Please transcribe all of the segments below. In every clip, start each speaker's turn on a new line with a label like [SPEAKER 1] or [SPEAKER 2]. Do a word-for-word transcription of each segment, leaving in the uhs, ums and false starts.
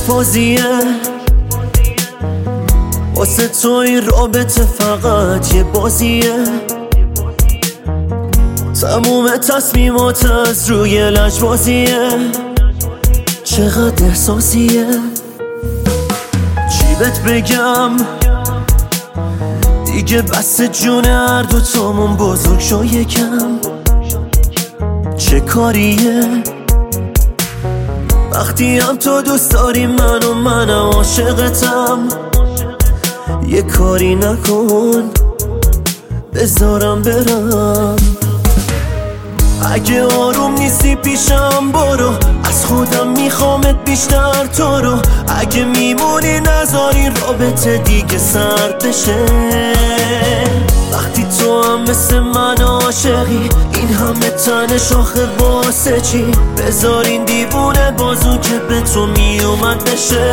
[SPEAKER 1] بازیه، واسه تو این رابطه فقط یه بازیه. تموم تصمیمات از روی لجبازیه، چقدر احساسیه. چی بهت بگم دیگه بس جون هر دو تامون بزرگ شو یکم. چه کاریه وقتی هم تو دوست داری من و منم عاشقتم. یه کاری نکن بذارم برم. اگه آروم نیستی پیشم برو، از خودم میخوامت بیشتر تو رو. اگه میمونی نذاری رابطه دیگه سرد بشه. وقتی تو هم مثل من عاشقی، این همه تن شاخه واسه چی؟ بذار این دیوونه بازو که به تو میومد بشه.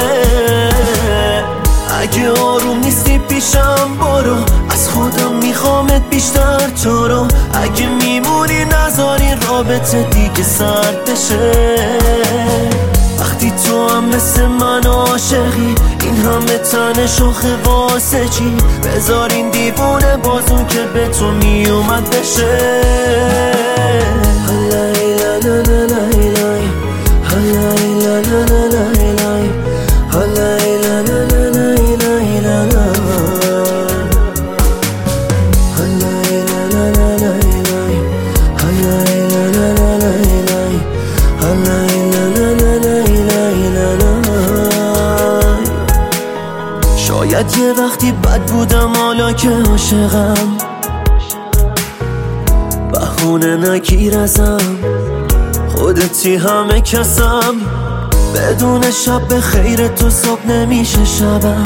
[SPEAKER 1] اگه آروم نیستی پیشم برو، از خودم میخوامت بیشتر تو رو. اگه میمونی نذاری رابطه دیگه سرد بشه. وقتی تو هم مثل من عاشقی، این همه تن شاخه واسه چی؟ بذار این دیوونه بازو که به تو میومد بشه. هلای لا لا لا لا، هلای لا لا لا لا، هلای لا لا لا لا. شاید یه وقتی بد بودم حالا که عاشقم، بهونه نگیر ازم. خودتی همه کسم، بدون شب به خیر تو صبح نمیشه شبم.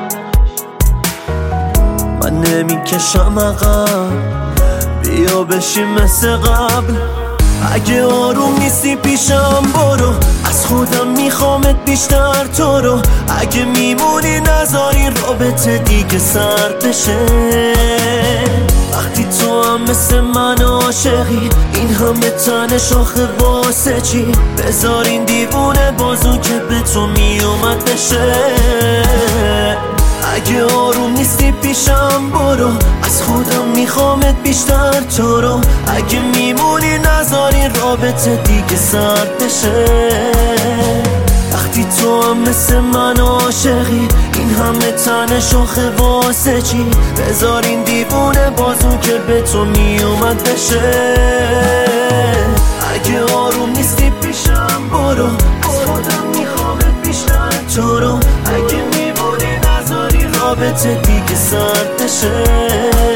[SPEAKER 1] من نمیکشم عقب، بیا بشیم مثل قبل. اگه آروم نیستی پیشم برو، از خودم میخوامت بیشتر تو رو. اگه میمونی نذاری رابطه دیگه سرد بشه. وقتی تو هم مثل من عاشقی، این همه تن شاخه واسه چی؟ بذار این دیوونه بازو که به تو میومد بشه. اگه آروم نیستی پیشم برو، از خودم میخوامت بیشتر تو رو. اگه میمونی نذاری رابطه دیگه سرد بشه. وقتی تو هم مثل من عاشقی، این همه تن شاخه واسه چی؟ بذار این دیوونه بازو که به تو میومد بشه. اگه آروم نیستی پیشم برو، از خودم میخوامت بیشتر تو رو. اگه میمونی نذاری رابطه دیگه سرد بشه.